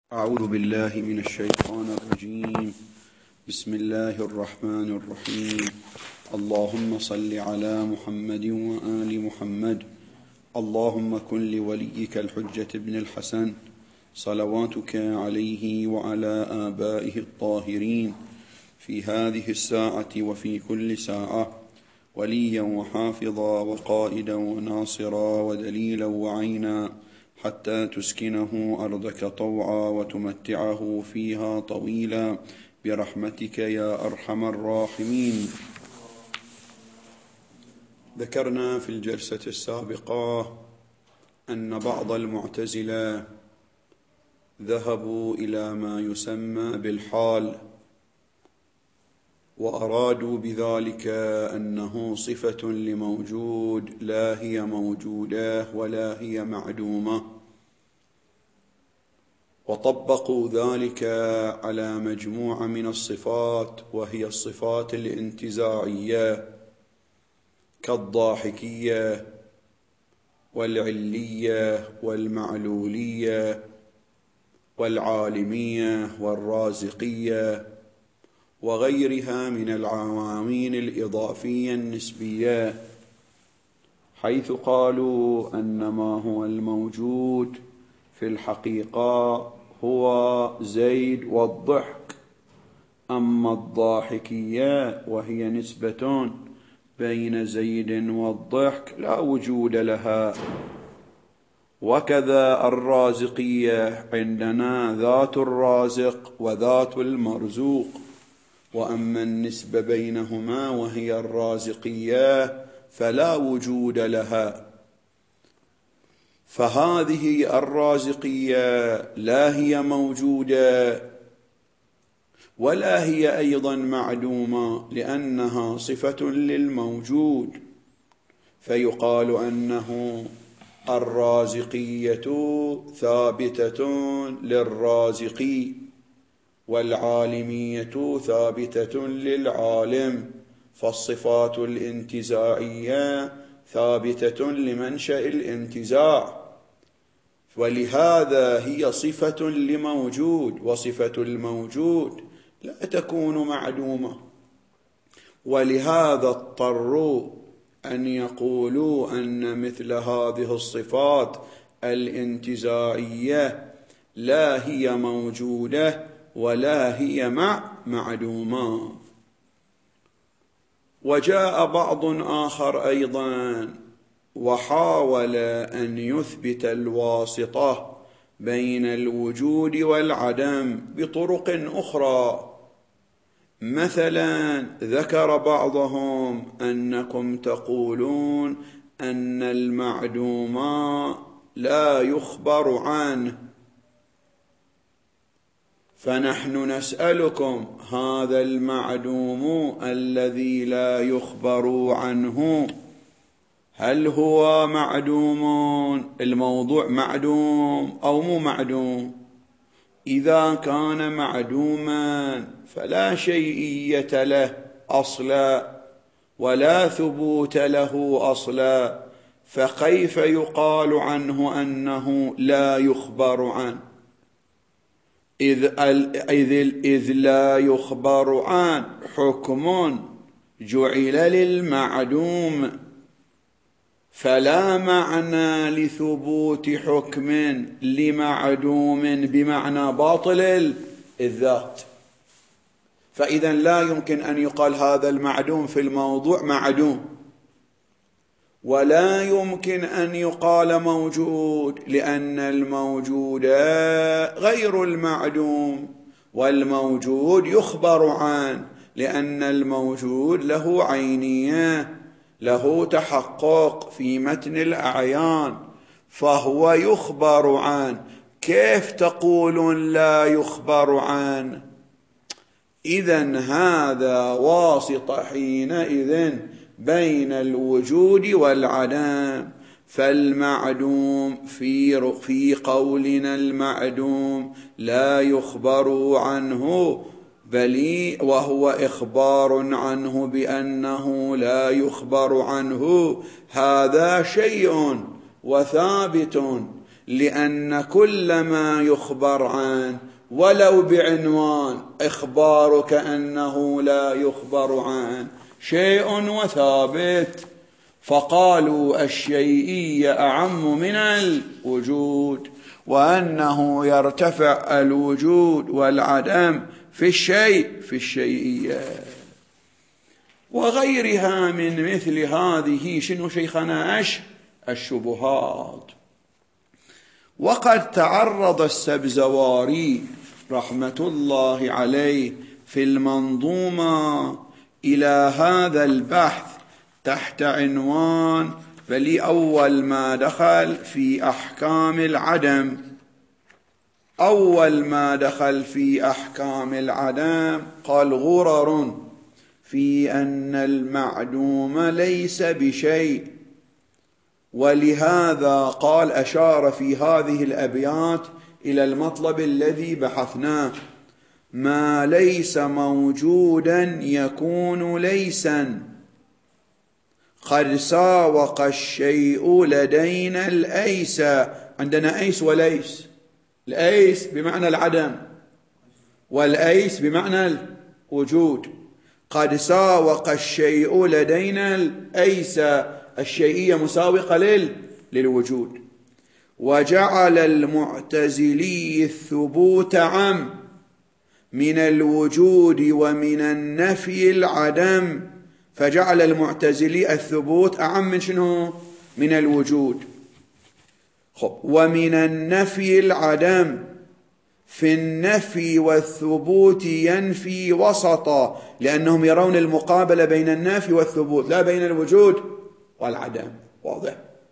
أعوذ بالله من الشيطان الرجيم. بسم الله الرحمن الرحيم. اللهم صل على محمد وآل محمد. اللهم كن لوليك الحجة بن الحسن صلواتك عليه وعلى آبائه الطاهرين في هذه الساعة وفي كل ساعة وليا وحافظا وقائدا وناصرا ودليلا وعينا حتى تسكنه أرضك طوعا وتمتعه فيها طويلا برحمتك يا أرحم الراحمين. ذكرنا في الجلسة السابقة أن بعض المعتزلة ذهبوا إلى ما يسمى بالحال، وأرادوا بذلك أنه صفة لموجود لا هي موجودة ولا هي معدومة، وطبقوا ذلك على مجموعة من الصفات، وهي الصفات الانتزاعية كالضاحكية والعلية والمعلولية والعالمية والرازقية وغيرها من العوامل الإضافية النسبية، حيث قالوا أن ما هو الموجود في الحقيقة هو زيد والضحك، أما الضاحكية وهي نسبة بين زيد والضحك لا وجود لها، وكذا الرازقية عندنا ذات الرازق وذات المرزوق، وأما النسبة بينهما وهي الرازقية فلا وجود لها. فهذه الرازقية لا هي موجودة ولا هي أيضا معدومة، لأنها صفة للموجود، فيقال أنه الرازقية ثابتة للرازق والعالمية ثابتة للعالم، فالصفات الانتزاعية ثابتة لمنشأ الانتزاع، ولهذا هي صفة لموجود، وصفة الموجود لا تكون معدومة، ولهذا اضطروا أن يقولوا أن مثل هذه الصفات الانتزاعية لا هي موجودة ولا هي معدومة. وجاء بعض آخر أيضا وحاول أن يثبت الواسطة بين الوجود والعدم بطرق أخرى. مثلا ذكر بعضهم أنكم تقولون أن المعدوم لا يخبر عنه، فنحن نسألكم هذا المعدوم الذي لا يخبر عنه هل هو معدوم؟ الموضوع معدوم أو مو معدوم؟ إذا كان معدوما فلا شيئية له أصلا ولا ثبوت له أصلا، فكيف يقال عنه أنه لا يخبر عنه؟ إذ لا يخبر عن حكم جعل للمعدوم، فلا معنى لثبوت حكم لمعدوم بمعنى باطل الذات. فإذا لا يمكن أن يقال هذا المعدوم في الموضوع معدوم، ولا يمكن أن يقال موجود، لأن الموجود غير المعدوم، والموجود يخبر عنه، لأن الموجود له عينية، له تحقق في متن الأعيان، فهو يخبر عنه. كيف تقولون لا يخبر عنه؟ إذن هذا واسطة حينئذ بين الوجود والعدم. فالمعدوم في قولنا المعدوم لا يخبر عنه، بل وهو إخبار عنه بأنه لا يخبر عنه، هذا شيء وثابت، لأن كل ما يخبر عنه ولو بعنوان إخبار كأنه لا يخبر عنه شيء وثابت، فقالوا الشيئية أعم من الوجود، وأنه يرتفع الوجود والعدم في الشيئية وغيرها من مثل هذه شنو شيخنا الشبهات. وقد تعرض السبزواري رحمة الله عليه في المنظومة إلى هذا البحث تحت عنوان فلأول ما دخل في أحكام العدم. أول ما دخل في أحكام العدم قال غرر في أن المعدوم ليس بشيء، ولهذا قال أشار في هذه الأبيات إلى المطلب الذي بحثناه: ما ليس موجودا يكون ليسا، قد ساوق الشيء لدينا الأيس. عندنا أيس وليس، الأيس بمعنى العدم والأيس بمعنى الوجود. قد ساوق الشيء لدينا الأيس، الشيئية مساوقة للوجود. وجعل المعتزلي الثبوت عم من الوجود ومن النفي العدم، فجعل المعتزلي الثبوت أعم من شنو؟ من الوجود. ومن النفي العدم، في النفي والثبوت ينفي وسطا، لأنهم يرون المقابلة بين النفي والثبوت لا بين الوجود والعدم. واضح؟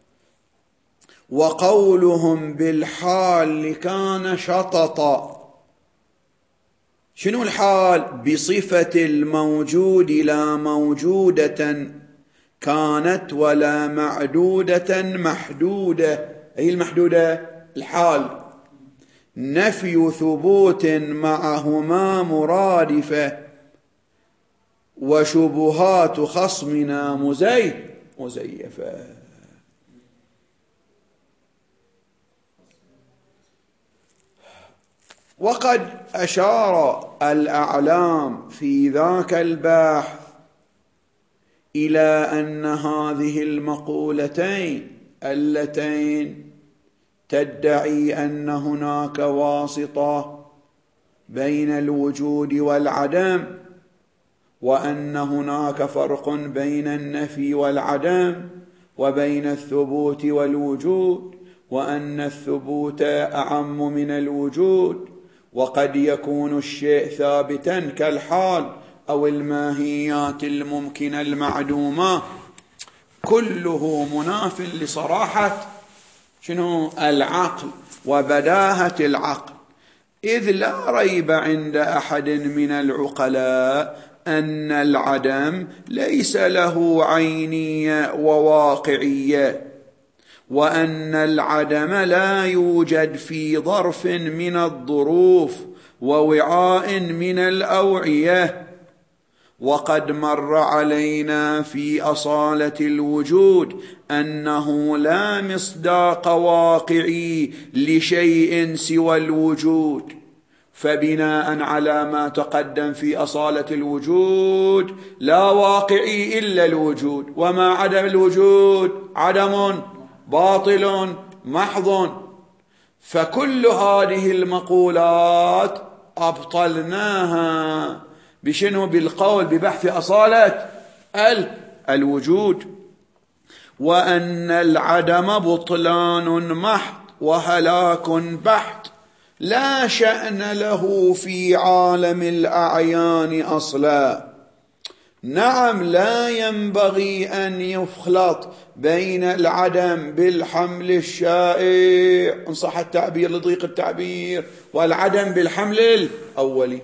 وقولهم بالحال كان شططا. شنو الحال؟ بصفة الموجود لا موجودة كانت ولا معدودة محدودة. أي المحدودة؟ الحال. نفي ثبوت معهما مرادفة، وشبهات خصمنا مزيفة. وقد أشار الأعلام في ذاك البحث إلى أن هذه المقولتين اللتين تدعي أن هناك واسطة بين الوجود والعدم، وأن هناك فرق بين النفي والعدم وبين الثبوت والوجود، وأن الثبوت أعم من الوجود، وقد يكون الشيء ثابتا كالحال أو الماهيات الممكنة المعدومة، كله مناف لصراحة شنو؟ العقل وبداهة العقل. إذ لا ريب عند أحد من العقلاء أن العدم ليس له عينية وواقعية، وأن العدم لا يوجد في ظرف من الظروف ووعاء من الأوعية. وقد مر علينا في أصالة الوجود أنه لا مصداق واقعي لشيء سوى الوجود، فبناء على ما تقدم في أصالة الوجود لا واقعي إلا الوجود، وما عدم الوجود عدم باطل محض. فكل هذه المقولات أبطلناها بشنو؟ بالقول ببحث أصالة الوجود، وأن العدم بطلان محض وهلاك بحت، لا شأن له في عالم الأعيان أصلا. نعم، لا ينبغي أن يخلط بين العدم بالحمل الشائع إن صح التعبير لضيق التعبير، والعدم بالحمل الأولي.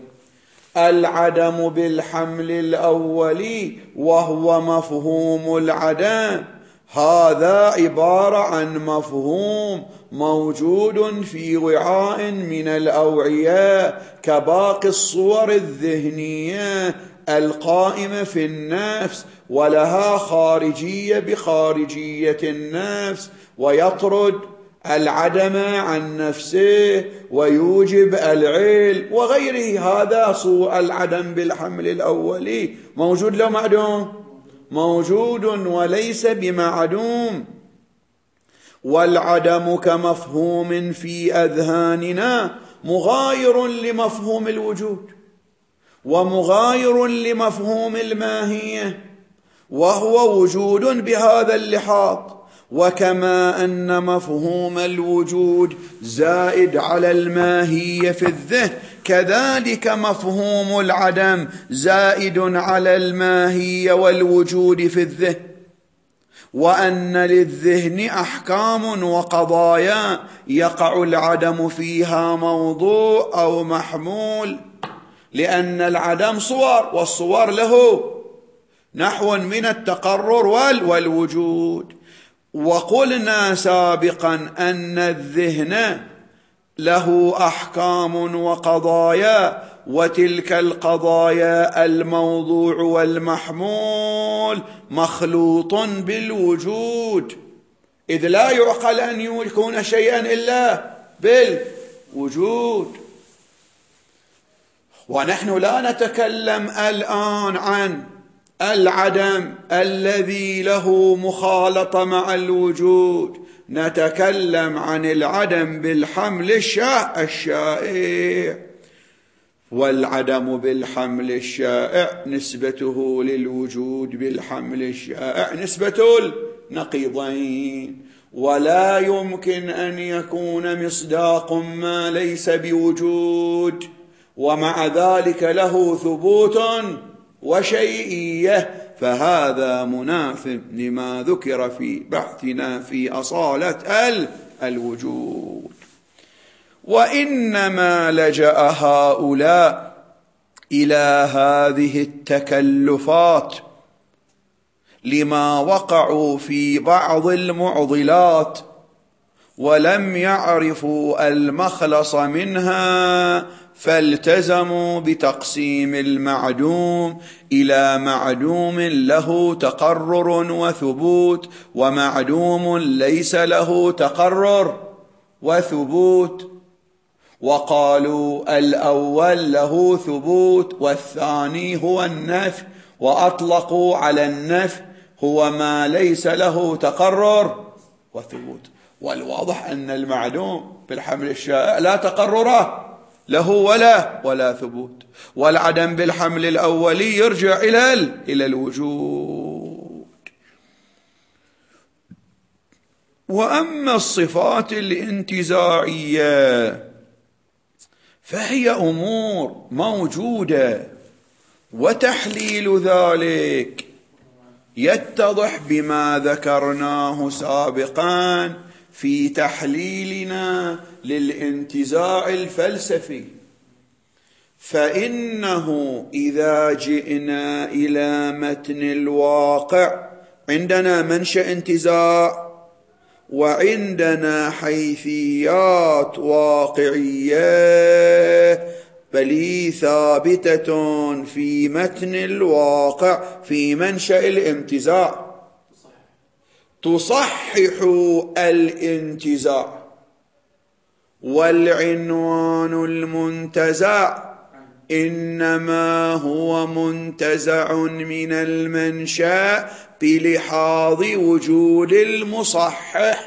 العدم بالحمل الأولي وهو مفهوم العدم، هذا عبارة عن مفهوم موجود في وعاء من الأوعية كباقي الصور الذهنية القائمة في النفس، ولها خارجية بخارجية النفس، ويطرد العدم عن نفسه ويوجب العلم وغيره. هذا صور العدم بالحمل الأولي. موجود لو معدوم؟ موجود وليس بمعدوم. والعدم كمفهوم في أذهاننا مغاير لمفهوم الوجود ومغاير لمفهوم الماهية، وهو وجود بهذا اللحاظ. وكما أن مفهوم الوجود زائد على الماهية في الذهن، كذلك مفهوم العدم زائد على الماهية والوجود في الذهن. وأن للذهن أحكام وقضايا يقع العدم فيها موضوع أو محمول، لأن العدم صور، والصور له نحو من التقرر والوجود. وقلنا سابقا أن الذهن له أحكام وقضايا، وتلك القضايا الموضوع والمحمول مخلوط بالوجود، إذ لا يعقل أن يكون شيئا إلا بالوجود. ونحن لا نتكلم الآن عن العدم الذي له مخالطة مع الوجود، نتكلم عن العدم بالحمل الشائع. والعدم بالحمل الشائع نسبته للوجود بالحمل الشائع نسبة النقيضين، ولا يمكن أن يكون مصداق ما ليس بوجود ومع ذلك له ثبوت وشيئية، فهذا مناف لما ذكر في بحثنا في أصالة الوجود. وإنما لجأ هؤلاء إلى هذه التكلفات لما وقعوا في بعض المعضلات ولم يعرفوا المخلص منها، فالتزموا بتقسيم المعدوم إلى معدوم له تقرر وثبوت ومعدوم ليس له تقرر وثبوت. وقالوا الأول له ثبوت والثاني هو النفي، وأطلقوا على النفي هو ما ليس له تقرر وثبوت. والواضح أن المعدوم بالحمل الشائع لا تقرر له ولا ثبوت، والعدم بالحمل الأولي يرجع إلى الوجود. وأما الصفات الانتزاعية فهي أمور موجودة، وتحليل ذلك يتضح بما ذكرناه سابقا في تحليلنا للانتزاع الفلسفي. فإنه إذا جئنا إلى متن الواقع عندنا منشأ انتزاع، وعندنا حيثيات واقعية بل ثابتة في متن الواقع في منشأ الانتزاع تصحح الانتزاع. والعنوان المنتزع إنما هو منتزع من المنشأ بلحاظ وجود المصحح،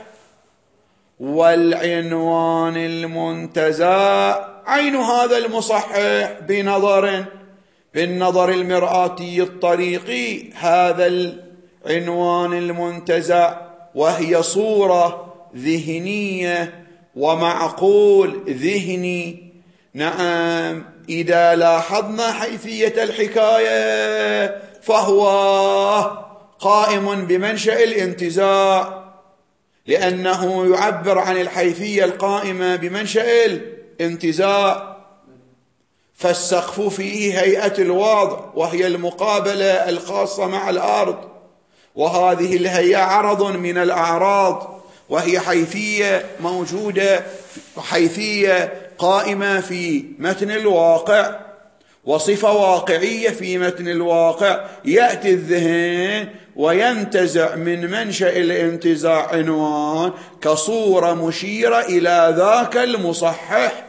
والعنوان المنتزع عين هذا المصحح بالنظر المرآتي الطريقي هذا العنوان المنتزع، وهي صورة ذهنية ومعقول ذهني. نعم، إذا لاحظنا حيثية الحكاية فهو قائم بمنشأ الانتزاع، لأنه يعبر عن الحيثية القائمة بمنشأ الانتزاع. فالسقف فيه هيئة الوضع وهي المقابلة الخاصة مع الأرض، وهذه الهيئة عرض من الأعراض، وهي حيثية موجودة، حيثية قائمة في متن الواقع وصفة واقعية في متن الواقع. يأتي الذهن وينتزع من منشأ الانتزاع عنوان كصورة مشيرة إلى ذاك المصحح.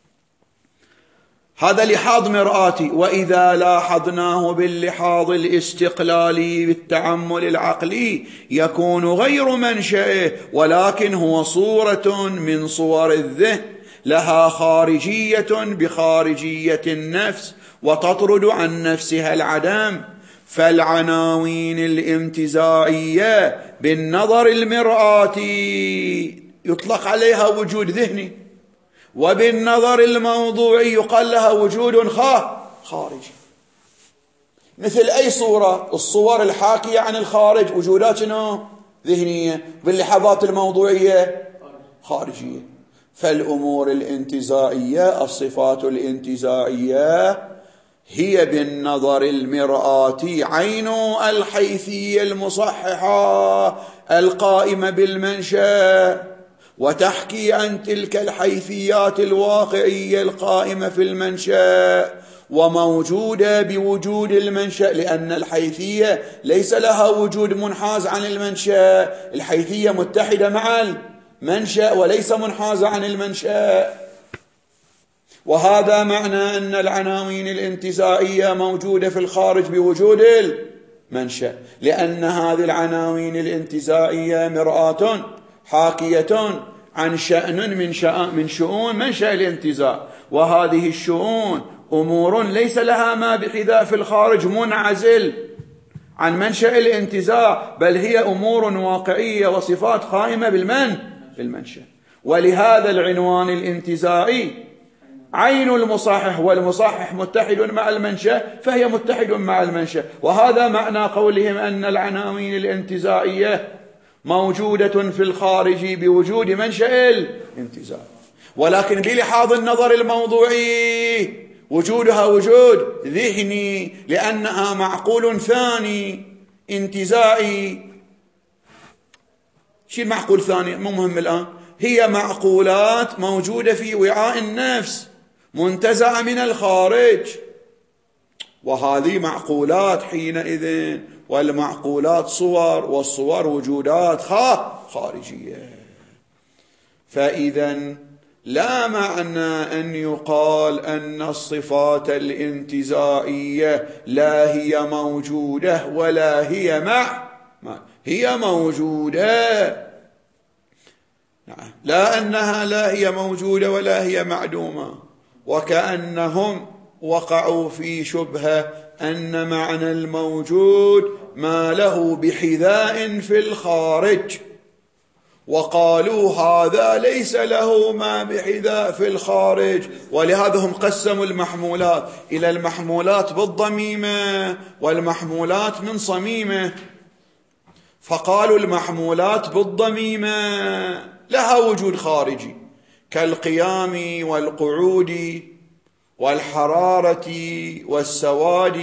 هذا لحاظ مرآتي. وإذا لاحظناه باللحاظ الاستقلالي بالتعمل العقلي يكون غير منشأه، ولكن هو صورة من صور الذهن لها خارجية بخارجية النفس وتطرد عن نفسها العدم. فالعناوين الانتزاعية بالنظر المرآتي يطلق عليها وجود ذهني، وبالنظر الموضوعي يقال لها وجود خارجي. مثل أي صورة؟ الصور الحاكية عن الخارج وجودات ذهنية، باللحظات الموضوعية خارجية. فالأمور الانتزاعية، الصفات الانتزاعية هي بالنظر المرآتي عين الحيثية المصححة القائمة بالمنشأ، وتحكي عن تلك الحيثيات الواقعية القائمة في المنشأ وموجودة بوجود المنشأ، لأن الحيثية ليس لها وجود منحاز عن المنشأ، الحيثية متحدة مع المنشأ وليس منحازة عن المنشأ. وهذا معنى أن العناوين الانتزاعية موجودة في الخارج بوجود المنشأ، لأن هذه العناوين الانتزاعية مرآة حاكية عن شأن من شؤون منشأ الانتزاع، وهذه الشؤون أمور ليس لها ما بحذاء في الخارج منعزل عن منشأ الانتزاع، بل هي أمور واقعية وصفات قائمة بالمنشأ. ولهذا العنوان الانتزاعي عين المصحح، والمصحح متحد مع المنشأ فهي متحد مع المنشأ. وهذا معنى قولهم أن العناوين الانتزاعية موجودة في الخارج بوجود منشأ الانتزاع، ولكن بلحاظ النظر الموضوعي وجودها وجود ذهني، لأنها معقول ثاني انتزاعي. شو المعقول ثاني؟ مو مهم الآن. هي معقولات موجودة في وعاء النفس منتزعة من الخارج، وهذه معقولات حينئذ، والمعقولات صور، والصور وجودات خارجية. فإذا لا معنى أن يقال أن الصفات الانتزاعية لا هي موجودة ولا هي هي موجودة، لا أنها لا هي موجودة ولا هي معدومة. وكأنهم وقعوا في شبهة أن معنى الموجود ما له بحذاء في الخارج، وقالوا هذا ليس له ما بحذاء في الخارج. ولهذا هم قسموا المحمولات إلى المحمولات بالضميمة والمحمولات من صميمة. فقالوا المحمولات بالضميمة لها وجود خارجي كالقيام والقعود والحرارة والسواد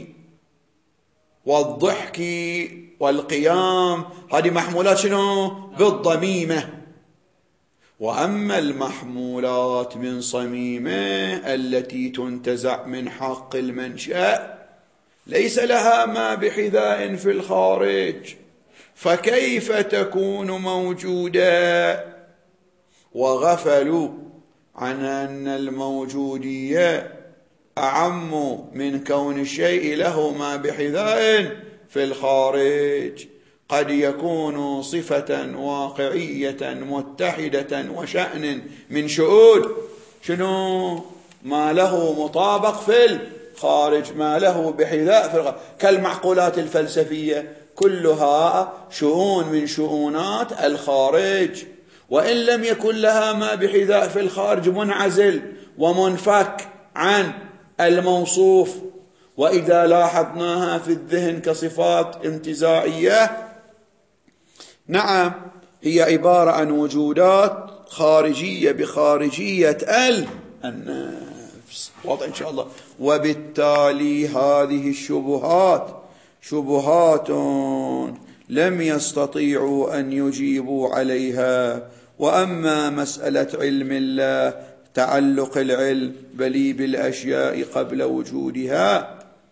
والضحك والقيام، هذه محمولات شنو؟ بالضميمة. وأما المحمولات من صميمة التي تنتزع من حق المنشأ ليس لها ما بحذاء في الخارج، فكيف تكون موجودة؟ وغفلوا عن أن الموجودية أعم من كون الشيء له ما بحذاء في الخارج. قد يكون صفة واقعية متحدة وشأن من شؤون شنو ما له مطابق في الخارج، ما له بحذاء في الخارج، كالمعقولات الفلسفية كلها شؤون من شؤونات الخارج، وإن لم يكن لها ما بحذاء في الخارج منعزل ومنفك عن الموصوف. وإذا لاحظناها في الذهن كصفات انتزاعية، نعم هي عبارة عن وجودات خارجية بخارجية النفس. واضح إن شاء الله. وبالتالي هذه الشبهات شبهات لم يستطيعوا أن يجيبوا عليها. وأما مسألة علم الله، تعلق العلم بلي بالأشياء قبل وجودها،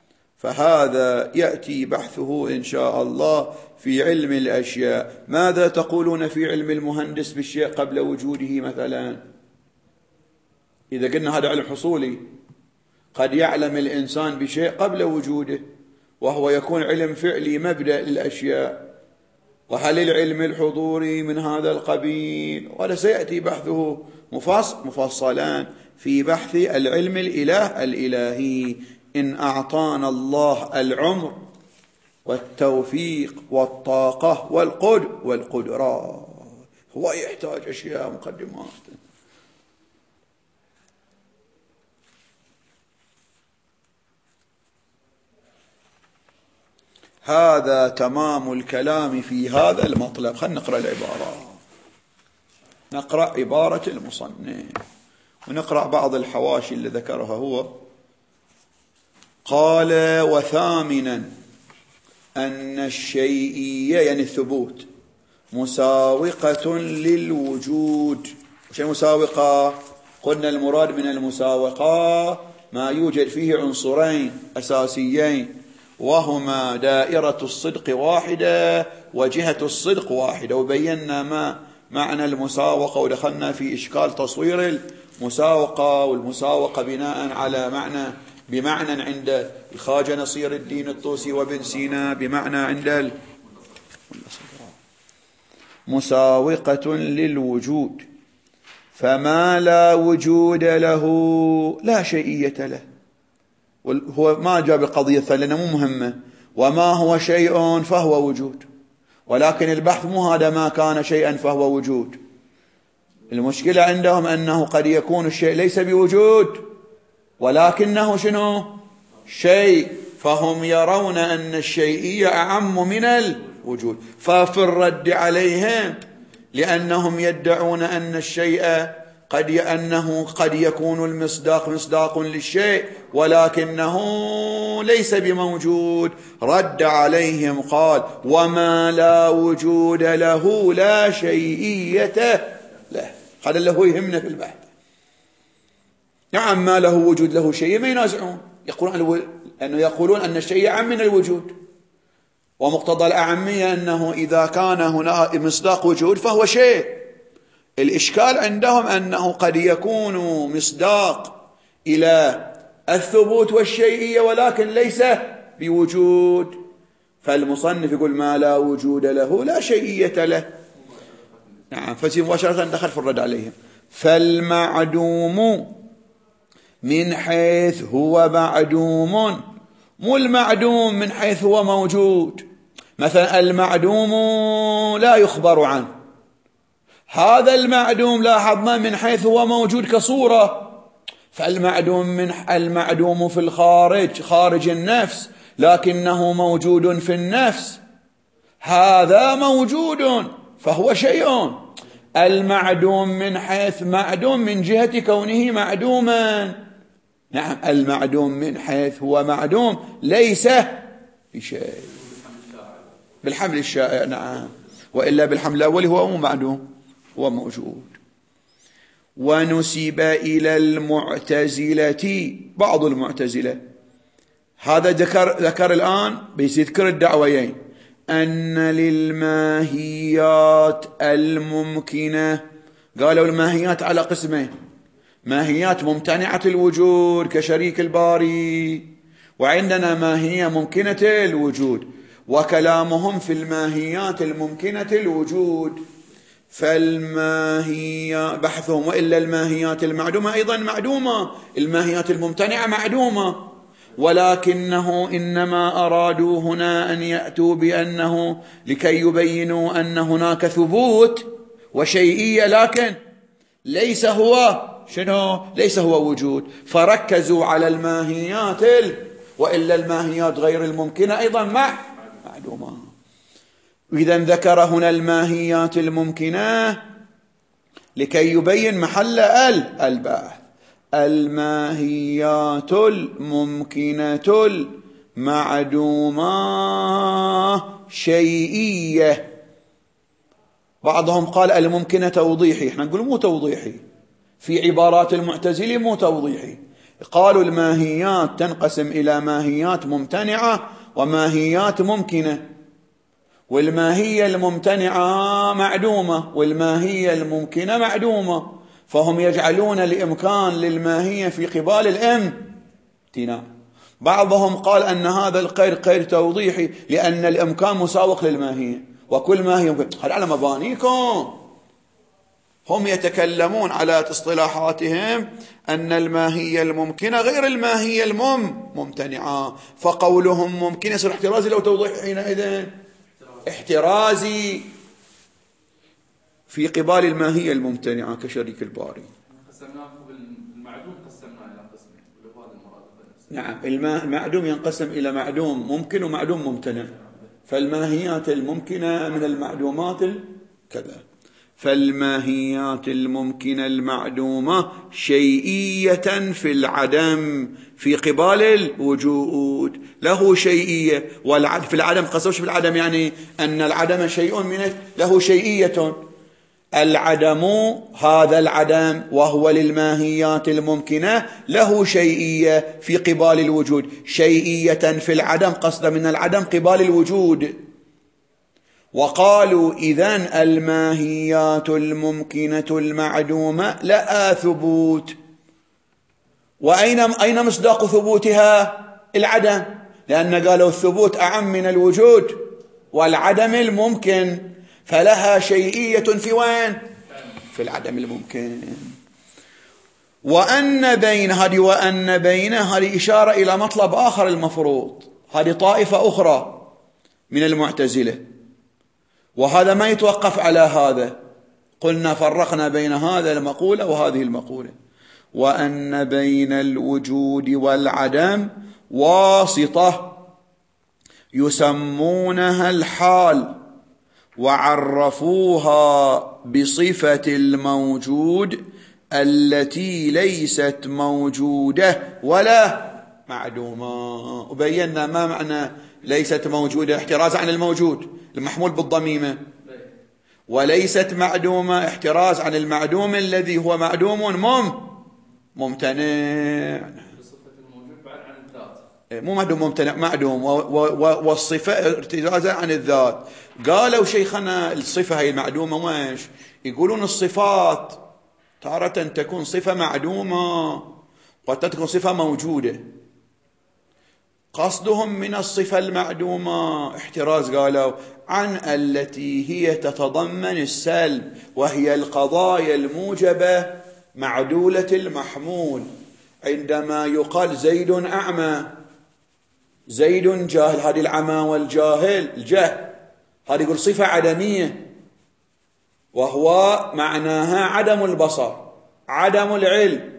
فهذا يأتي بحثه إن شاء الله في علم الأشياء. ماذا تقولون في علم المهندس بالشيء قبل وجوده مثلا؟ إذا قلنا هذا علم حصولي، قد يعلم الإنسان بشيء قبل وجوده وهو يكون علم فعلي مبدأ للأشياء. وهل العلم الحضوري من هذا القبيل؟ وهذا سيأتي بحثه مفصلا في بحث العلم الإلهي إن أعطانا الله العمر والتوفيق والطاقة والقدرة. هو يحتاج أشياء مقدمات. هذا تمام الكلام في هذا المطلب. خلينا نقرأ العبارة، نقرأ عبارة المصنف ونقرأ بعض الحواشي اللي ذكرها هو. قال: وثامنا أن الشيئية يعني الثبوت مساوقة للوجود. شيء مساوقة؟ قلنا المراد من المساوقة ما يوجد فيه عنصرين أساسيين، وهما دائرة الصدق واحدة وجهة الصدق واحدة، وبينا ما معنى المساوقة ودخلنا في إشكال تصوير المساوقة، والمساوقة بناء على بمعنى عند الخواجة نصير الدين الطوسي وابن سينا، بمعنى عند مساوقة للوجود، فما لا وجود له لا شيئية له. هو ما جاب القضية الثانية لأنه مو مهمة. وما هو شيء فهو وجود، ولكن البحث مو هذا ما كان شيئا فهو وجود. المشكلة عندهم أنه قد يكون الشيء ليس بوجود ولكنه شنو؟ شيء، فهم يرون أن الشيئية أعم من الوجود. ففي الرد عليهم لأنهم يدعون أن الشيء قد يكون المصداق مصداق للشيء ولكنه ليس بموجود، رد عليهم قال: وما لا وجود له لا شيئية له. هذا اللي هو يهمنا في البحث. نعم ما له وجود له شيء ما ينازعون، يقولون أن الشيء أعم من الوجود، ومقتضى الأعمية أنه إذا كان هنا مصداق وجود فهو شيء. الإشكال عندهم أنه قد يكون مصداق إلى الثبوت والشيئية ولكن ليس بوجود. فالمصنف يقول: ما لا وجود له لا شيئية له. نعم، فمباشرة دخل في الرد عليهم. فالمعدوم من حيث هو معدوم، مو المعدوم من حيث هو موجود. مثلا المعدوم لا يخبر عنه، هذا المعدوم لاحظنا من حيث هو موجود كصورة. فالمعدوم في الخارج، خارج النفس، لكنه موجود في النفس، هذا موجود فهو شيء. المعدوم من حيث معدوم من جهة كونه معدوما. نعم، المعدوم من حيث هو معدوم ليس بشيء بالحمل الشائع. نعم، وإلا بالحمل الأول هو مو معدوم، هو موجود. ونسب إلى المعتزلة، بعض المعتزلة، هذا ذكر الآن بيذكر الدعويين، أن للماهيات الممكنة، قالوا الماهيات على قسمين: ماهيات ممتنعة الوجود كشريك الباري، وعندنا ماهية ممكنة الوجود. وكلامهم في الماهيات الممكنة الوجود، فالماهية بحثهم: وإلا الماهيات المعدومة أيضا معدومة، الماهيات الممتنعة معدومة، ولكنه إنما أرادوا هنا أن يأتوا بأنه لكي يبينوا أن هناك ثبوت وشيئية، لكن ليس هو ليس هو وجود، فركزوا على الماهيات وإلا الماهيات غير الممكنة أيضا معدومة. إذن ذكر هنا الماهيات الممكنة لكي يبين محل البحث. الماهيات الممكنة المعدومة شيئية. بعضهم قال الممكنة توضيحي، احنا نقول مو توضيحي، في عبارات المعتزلة مو توضيحي. قالوا الماهيات تنقسم إلى ماهيات ممتنعة وماهيات ممكنة، والماهية الممتنعة معدومة والماهية الممكنة معدومة، فهم يجعلون الإمكان للماهية في قبال الامتناع. بعضهم قال أن هذا القيد توضيحي لأن الإمكان مساوق للماهية، وكل ماهية ممكن. هذا على مبانيكم، هم يتكلمون على اصطلاحاتهم أن الماهية الممكنة غير الماهية الممتنعة، فقولهم ممكن يصير احترازي لو توضيح حينئذ احترازي في قبال الماهية الممتنعة كشريك الباري. قسمناه بالمعدوم، قسمناه إلى قسمين ولهذا المراد. نعم، المعدوم ينقسم إلى معدوم ممكن ومعدوم ممتنع، فالماهيات الممكنة من المعدومات كذا. فالماهيات الممكنة المعدومة شيئية في العدم في قبال الوجود، له شيئية. في العدم قصوش في العدم يعني أن العدم شيء من له شيئية. العدم هذا العدم وهو للماهيات الممكنة له شيئية في قبال الوجود، شيئية في العدم قصد من العدم قبال الوجود. وقالوا إذن الماهيات الممكنة المعدومة لها ثبوت. وأين مصداق ثبوتها؟ العدم، لأن قالوا الثبوت أعم من الوجود والعدم الممكن، فلها شيئية في وين؟ في العدم الممكن. وأن بين هذه إشارة إلى مطلب آخر المفروض، هذه طائفة أخرى من المعتزلة، وهذا ما يتوقف على هذا. قلنا فرقنا بين هذا المقولة وهذه المقولة. وأن بين الوجود والعدم واسطة يسمونها الحال، وعرفوها بصفة الموجود التي ليست موجودة ولا معدومة. وبينا ما معنى ليست موجودة، احتراز عن الموجود المحمول بالضميمة، وليست معدومة احتراز عن المعدوم الذي هو معدوم ممتنع. بصفة الموجود بعد عن الذات، مو معدوم ممتنع، معدوم والصفة ارتزازا عن الذات. قالوا شيخنا الصفة هي المعدومة وإيش؟ يقولون الصفات تارة تكون صفة معدومة وقد تكون صفة موجودة. قصدهم من الصفة المعدومة احتراز قالوا عن التي هي تتضمن السلب، وهي القضايا الموجبة معدولة المحمول. عندما يقال زيد أعمى، زيد جاهل، هذه العمى والجاهل الجهل، هذه يقول صفة عدمية، وهو معناها عدم البصر عدم العلم.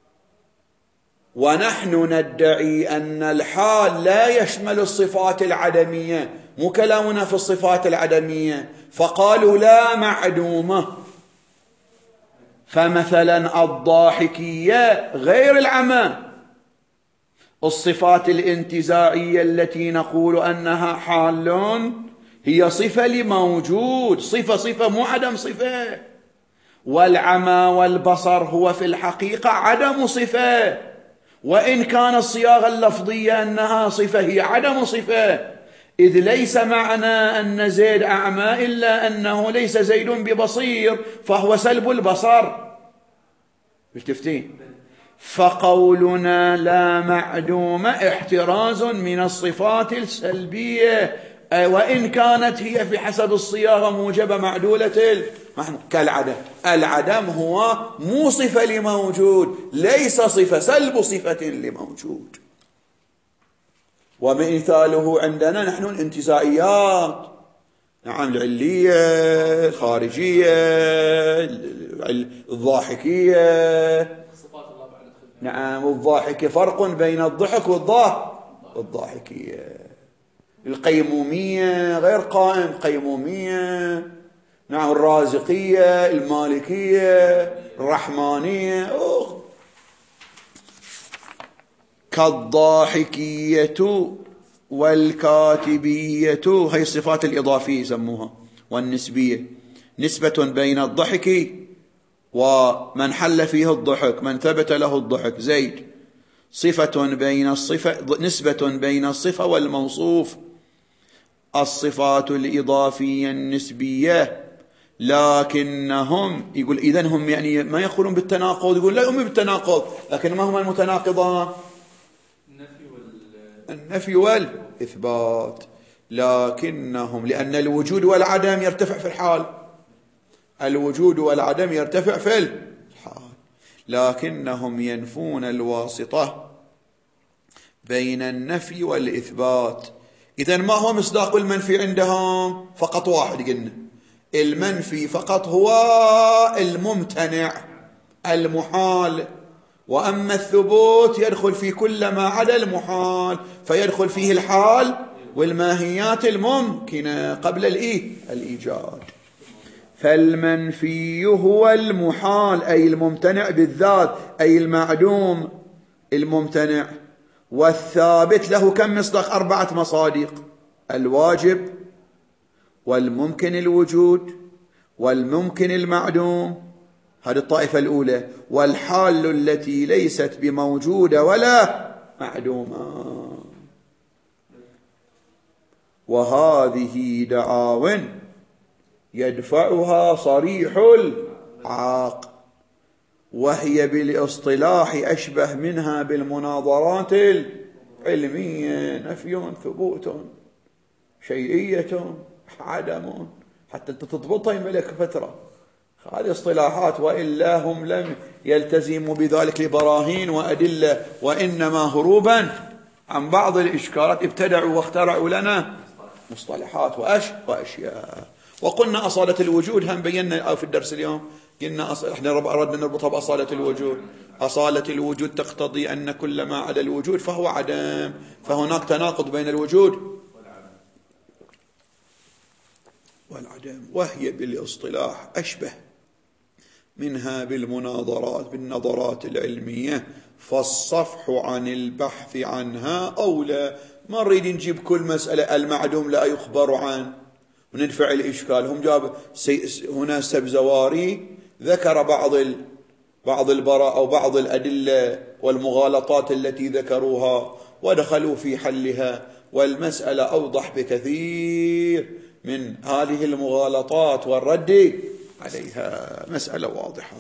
ونحن ندعي أن الحال لا يشمل الصفات العدمية، مو كلامنا في الصفات العدمية، فقالوا لا معدومة. فمثلا الضاحكية غير العمى، الصفات الانتزاعية التي نقول أنها حال هي صفة لموجود، صفة مو عدم صفة. والعمى والبصر هو في الحقيقة عدم صفة، وإن كان الصياغة اللفظية أنها صفة هي عدم صفة، إذ ليس معنى أن زيد أعمى إلا أنه ليس زيد ببصير، فهو سلب البصر. مش تفتين؟ فقولنا لا معدومة احتراز من الصفات السلبية، وإن كانت هي في حسب الصياغة موجبة معدولة كالعدم. العدم هو مو صفة لموجود، ليس صفة، سلب صفة لموجود. ومثاله عندنا نحن الانتزاعيات، نعم، العلية، الخارجية، الضاحكية. نعم، والضاحكة فرق بين الضحك والضاحكية. القيمومية غير قائم، قيمومية. نعم، الرازقية، المالكية، الرحمانية. كالضاحكية والكاتبية، هي الصفات الإضافية يسموها، والنسبية، نسبة بين الضحك ومن حل فيه الضحك، من ثبت له الضحك، زيد. نسبة بين الصفة والموصوف. الصفات الإضافية النسبية، لكنهم يقول إذن هم يعني ما يقولون بالتناقض، يقول لا هم بالتناقض، لكن ما هما المتناقضان؟ النفي والإثبات. لكنهم، لأن الوجود والعدم يرتفع في الحال، الوجود والعدم يرتفع في الحال، لكنهم ينفون الواسطة بين النفي والإثبات. إذن ما هو مصداق المنفي عندهم؟ فقط واحد، قلنا المنفي فقط هو الممتنع المحال، وأما الثبوت يدخل في كل ما عدا المحال، فيدخل فيه الحال والماهيات الممكنة قبل الإيجاد. فالمنفي هو المحال أي الممتنع بالذات، أي المعدوم الممتنع. والثابت له كم مصداق؟ 4 مصادق: الواجب، والممكن الوجود، والممكن المعدوم، هذه الطائفة الأولى، والحال التي ليست بموجودة ولا معدومة. وهذه دعاوٍ يدفعها صريح العاق، وهي بالاصطلاح أشبه منها بالمناظرات العلمية: نفي، ثبوت، شيئية، عدم، حتى أنت تضبطها يملك فترة. هذه اصطلاحات، وإلا هم لم يلتزموا بذلك لبراهين وأدلة، وإنما هروبا عن بعض الإشكالات ابتدعوا واخترعوا لنا مصطلحات وأشياء. وقلنا أصالة الوجود هم بينا في الدرس اليوم، قلنا احنا أردنا نربطها بأصالة الوجود. أصالة الوجود تقتضي أن كل ما عدا الوجود فهو عدم، فهناك تناقض بين الوجود والعدم، وهي بالاصطلاح أشبه منها بالنظرات العلمية، فالصفح عن البحث عنها أولى. ما نريد نجيب كل مسألة المعدوم لا يخبر عنه وندفع الإشكال. هم جاب هنا السبزواري ذكر بعض البراء أو بعض الأدلة والمغالطات التي ذكروها ودخلوا في حلها، والمسألة أوضح بكثير من هذه المغالطات والرد عليها، مسألة واضحة.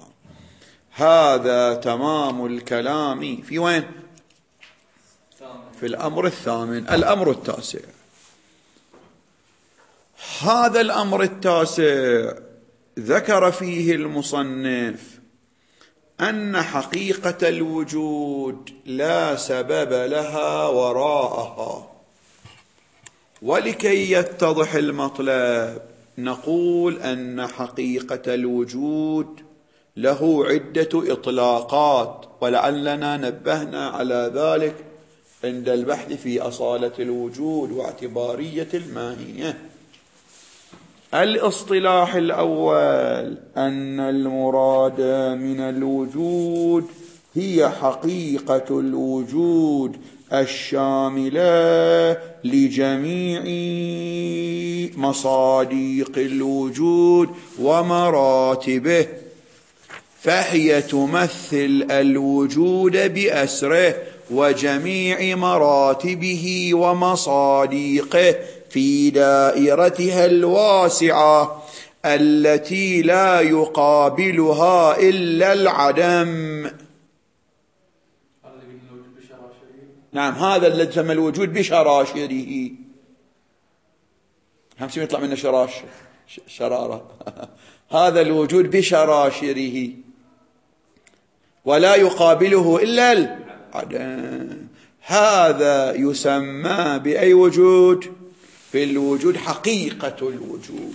هذا تمام الكلام في وين؟ في الأمر الثامن. الأمر التاسع، هذا الأمر التاسع ذكر فيه المصنف أن حقيقة الوجود لا سبب لها وراءها. ولكي يتضح المطلب نقول أن حقيقة الوجود له عدة إطلاقات، ولعلنا نبهنا على ذلك عند البحث في أصالة الوجود واعتبارية الماهية. الاصطلاح الأول أن المراد من الوجود هي حقيقة الوجود الشاملة لجميع مصادق الوجود ومراتبه، فهي تمثل الوجود بأسره وجميع مراتبه ومصادقه في دائرتها الواسعة التي لا يقابلها إلا العدم. نعم، هذا الذي يسمى الوجود بشراشره. هم يطلع منه شرارة هذا الوجود بشراشره ولا يقابله إلا العدم. هذا يسمى بأي وجود؟ بالوجود حقيقة الوجود.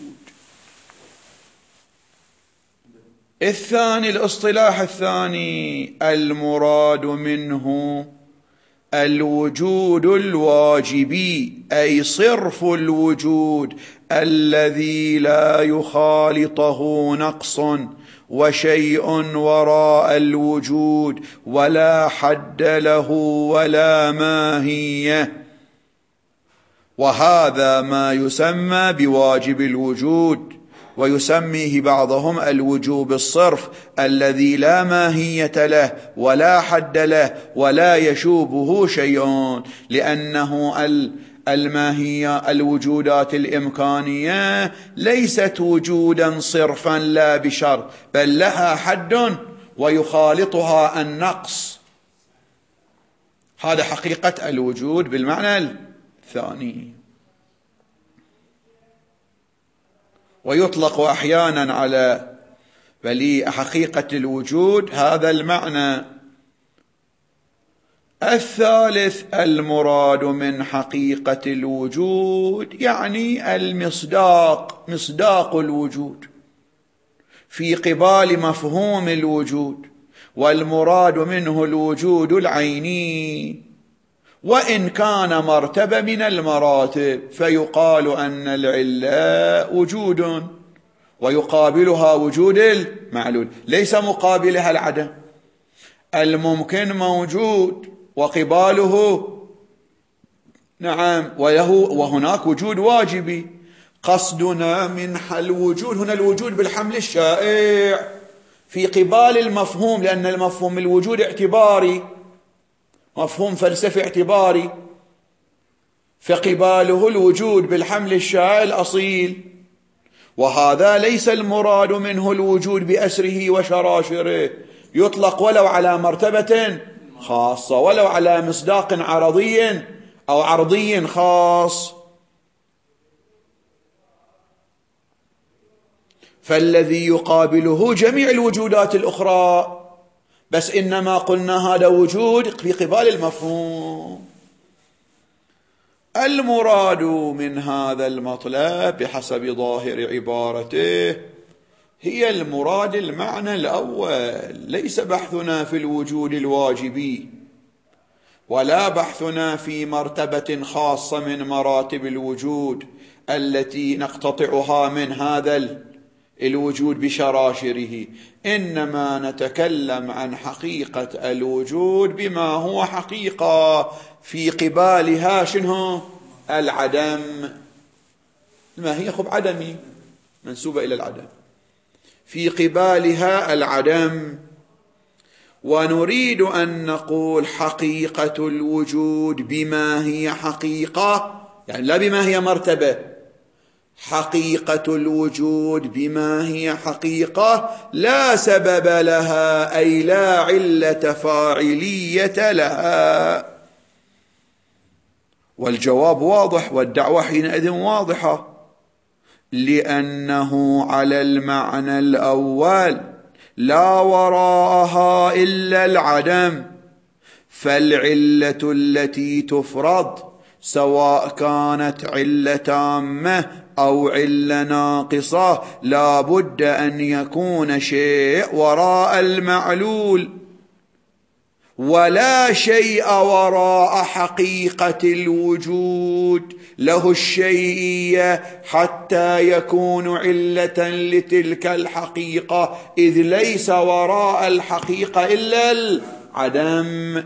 الثاني، الاصطلاح الثاني، المراد منه الوجود الواجبي، أي صرف الوجود الذي لا يخالطه نقص وشيء وراء الوجود ولا حد له ولا ماهية، وهذا ما يسمى بواجب الوجود ويسميه بعضهم الوجوب الصرف الذي لا ماهية له ولا حد له ولا يشوبه شيء، لأنه الماهية الوجودات الإمكانية ليست وجودا صرفا لا بشرط، بل لها حد ويخالطها النقص. هذا حقيقة الوجود بالمعنى الثاني. ويطلق أحيانا على حقيقة الوجود هذا المعنى. الثالث المراد من حقيقة الوجود يعني المصداق، مصداق الوجود في قبال مفهوم الوجود، والمراد منه الوجود العيني، وإن كان مرتبة من المراتب، فيقال أن العلة وجود ويقابلها وجود المعلول، ليس مقابلها العدم. الممكن موجود وقباله نعم وهناك وجود واجبي. قصدنا من الوجود هنا الوجود بالحمل الشائع في قبال المفهوم، لأن المفهوم الوجود اعتباري، مفهوم فلسفي اعتباري، فقباله الوجود بالحمل الشائع الأصيل، وهذا ليس المراد منه الوجود بأسره وشراشره، يطلق ولو على مرتبة خاصة، ولو على مصداق عرضي أو عرضي خاص. فالذي يقابله جميع الوجودات الأخرى، بس إنما قلنا هذا وجود في قبال المفهوم. المراد من هذا المطلب بحسب ظاهر عبارته هي المراد المعنى الأول، ليس بحثنا في الوجود الواجبي ولا بحثنا في مرتبة خاصة من مراتب الوجود التي نقتطعها من هذا الوجود بشراشره، إنما نتكلم عن حقيقة الوجود بما هو حقيقة في قبالها شنو؟ العدم. ما هي خب عدمي منسوبة إلى العدم، في قبالها العدم. ونريد أن نقول حقيقة الوجود بما هي حقيقة، يعني لا بما هي مرتبة، حقيقة الوجود بما هي حقيقة لا سبب لها، أي لا علة فاعلية لها. والجواب واضح والدعوة حينئذ واضحة، لأنه على المعنى الأول لا وراءها إلا العدم، فالعلة التي تفرض سواء كانت علة تامة أو علة ناقصة لا بد أن يكون شيء وراء المعلول، ولا شيء وراء حقيقة الوجود له الشيئية حتى يكون علة لتلك الحقيقة، إذ ليس وراء الحقيقة إلا العدم.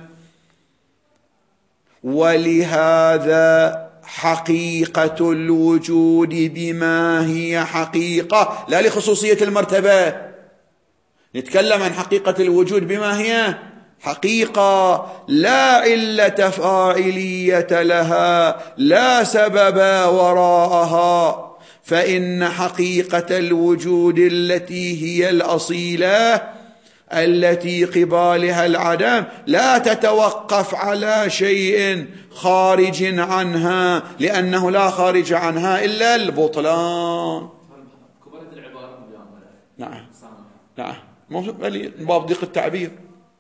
ولهذا حقيقة الوجود بما هي حقيقة، لا لخصوصية المرتبة، نتكلم عن حقيقة الوجود بما هي حقيقة لا علة فاعلية لها، لا سبب وراءها. فإن حقيقة الوجود التي هي الأصيلة التي قبالها العدم لا تتوقف على شيء خارج عنها، لأنه لا خارج عنها إلا البطلان. كبرت العبارة نعم نعم، باب ضيق التعبير.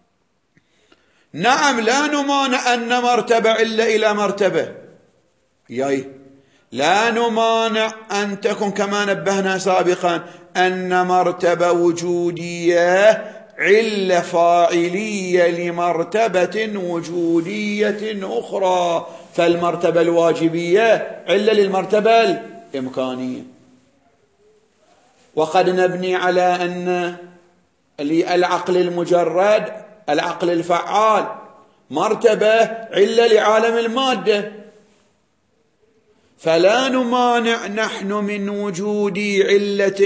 نعم، لا نمانع أن مرتبة إلا إلى مرتبة، لا نمانع أن تكون كما نبهنا سابقا أن مرتبة وجودية علة فاعلية لمرتبة وجودية أخرى، فالمرتبة الواجبية علة للمرتبة الإمكانية. وقد نبني على أن العقل المجرد، العقل الفعال، مرتبة علة لعالم المادة، فلا نمانع نحن من وجود علة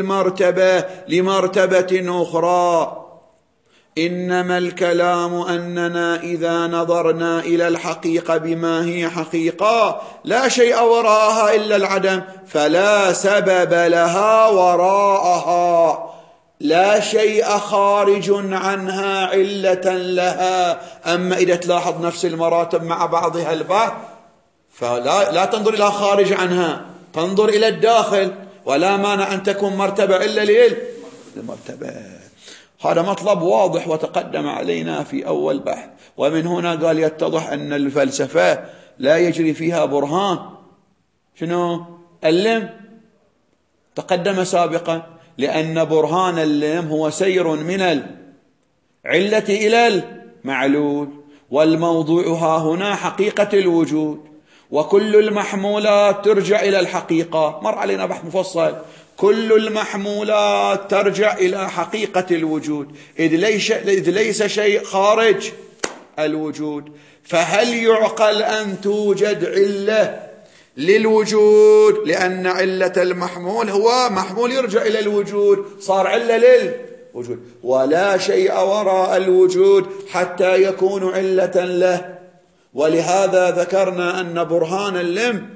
لمرتبة أخرى، إنما الكلام أننا إذا نظرنا إلى الحقيقة بما هي حقيقة لا شيء وراءها إلا العدم، فلا سبب لها وراءها، لا شيء خارج عنها علة لها. أما إذا تلاحظ نفس المراتب مع بعضها البعض فلا تنظر إلى خارج عنها، تنظر إلى الداخل، ولا مانع أن تكون مرتبة إلا للمرتبة. هذا مطلب واضح وتقدم علينا في أول بحث. ومن هنا قال يتضح أن الفلسفة لا يجري فيها برهان شنو؟ اللم، تقدم سابقا، لأن برهان اللم هو سير من العلة إلى المعلول، والموضوع ها هنا حقيقة الوجود، وكل المحمولات ترجع إلى الحقيقة. مر علينا بحث مفصل، كل المحمولات ترجع إلى حقيقة الوجود، إذ ليس شيء خارج الوجود. فهل يعقل أن توجد علة للوجود؟ لأن علة المحمول هو محمول يرجع إلى الوجود، صار علة للوجود، ولا شيء وراء الوجود حتى يكون علة له. ولهذا ذكرنا أن برهان اللم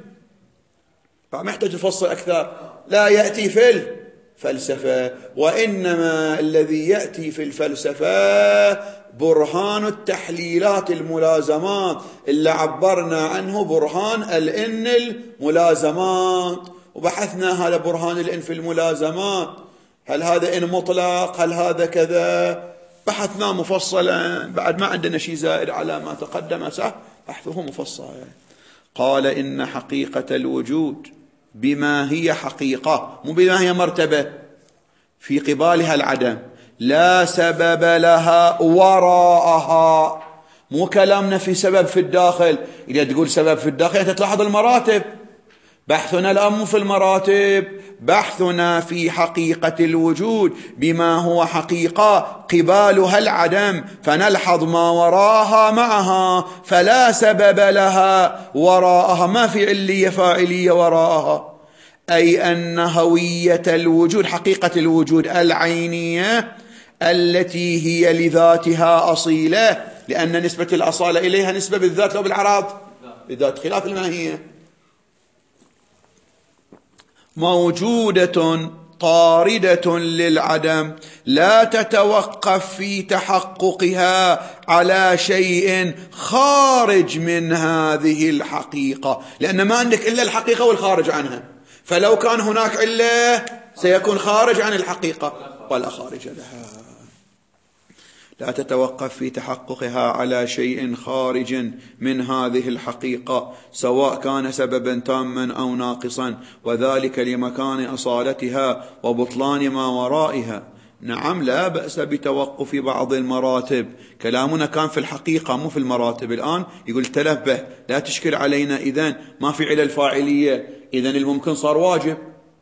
فمحتاج نفصل أكثر، لا يأتي في الفلسفة، وإنما الذي يأتي في الفلسفة برهان التحليلات الملازمات اللي عبرنا عنه برهان الإن الملازمات، وبحثنا هذا برهان الإن في الملازمات، هل هذا إن مطلق، هل هذا كذا، بحثنا مفصلا، بعد ما عندنا شيء زائد على ما تقدم بحثه مفصل. قال إن حقيقة الوجود بما هي حقيقة، مو بما هي مرتبة، في قبالها العدم، لا سبب لها وراءها. مو كلامنا في سبب في الداخل، إذا تقول سبب في الداخل أنت تلاحظ المراتب. بحثنا الآن مو في المراتب، بحثنا في حقيقة الوجود بما هو حقيقة قبالها العدم، فنلحظ ما وراءها معها، فلا سبب لها وراءها، ما في علية فاعلية وراءها. أي أن هوية الوجود، حقيقة الوجود العينية التي هي لذاتها أصيلة، لأن نسبة الأصالة إليها نسبة بالذات لو بالأعراض، بالذات خلاف الماهية، موجودة طاردة للعدم، لا تتوقف في تحققها على شيء خارج من هذه الحقيقة، لأن ما عندك إلا الحقيقة والخارج عنها، فلو كان هناك علة سيكون خارج عن الحقيقة ولا خارج لها. لا تتوقف في تحققها على شيء خارج من هذه الحقيقة، سواء كان سببا تاما أو ناقصا، وذلك لمكان أصالتها وبطلان ما ورائها. نعم، لا بأس بتوقف بعض المراتب، كلامنا كان في الحقيقة مو في المراتب. الآن يقول تنبه، لا تشكل علينا، إذن ما في علل فاعلية، إذن الممكن صار واجب.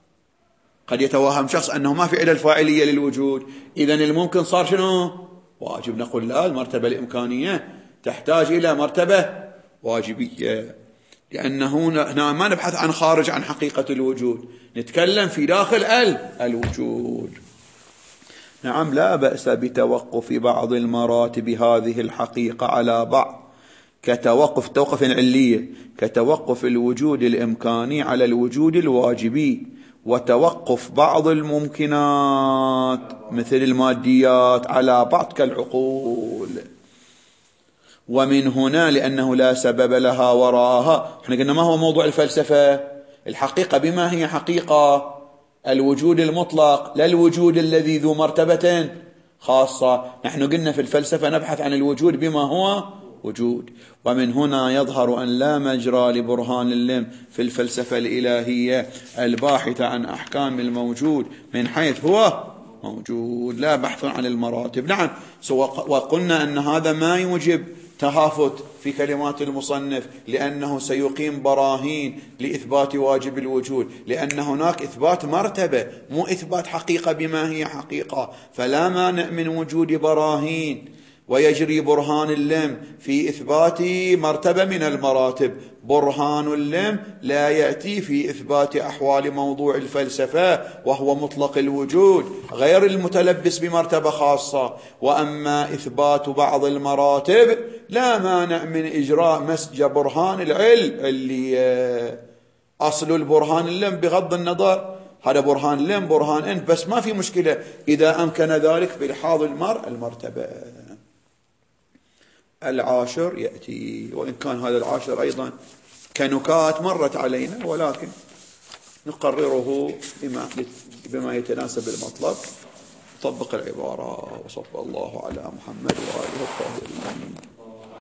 قد يتوهم شخص أنه ما في علل فاعلية للوجود، إذن الممكن صار شنو؟ واجب. نقول لا، المرتبة الإمكانية تحتاج إلى مرتبة واجبية، لأنه هنا ما نبحث عن خارج عن حقيقة الوجود، نتكلم في داخل الوجود. نعم، لا بأس بتوقف بعض المراتب هذه الحقيقة على بعض، توقف علية، كتوقف الوجود الإمكاني على الوجود الواجبي، وتوقف بعض الممكنات مثل الماديات على بعض كالعقول. ومن هنا لأنه لا سبب لها وراءها، احنا قلنا ما هو موضوع الفلسفة؟ الحقيقة بما هي حقيقة، الوجود المطلق، لا الوجود الذي ذو مرتبة خاصة. نحن قلنا في الفلسفة نبحث عن الوجود بما هو وجود. ومن هنا يظهر أن لا مجرى لبرهان اللم في الفلسفة الإلهية الباحثة عن أحكام الموجود من حيث هو موجود، لا بحث عن المراتب. نعم، وقلنا أن هذا ما يوجب تهافت في كلمات المصنف، لأنه سيقيم براهين لإثبات واجب الوجود، لأن هناك إثبات مرتبة مو إثبات حقيقة بما هي حقيقة، فلا مانع من وجود براهين ويجري برهان اللم في إثبات مرتبة من المراتب. برهان اللم لا يأتي في إثبات أحوال موضوع الفلسفة وهو مطلق الوجود غير المتلبس بمرتبة خاصة. وأما إثبات بعض المراتب لا مانع من إجراء مسج برهان العلم اللي أصل البرهان اللم بغض النظر هذا برهان لم برهان أنت، بس ما في مشكلة إذا أمكن ذلك بلحاظ المرتبة. العاشر يأتي، وإن كان هذا العاشر أيضا كنكات مرت علينا ولكن نقرره بما يتناسب المطلب. طبق العبارة. وصلى الله على محمد وآله الطاهرين.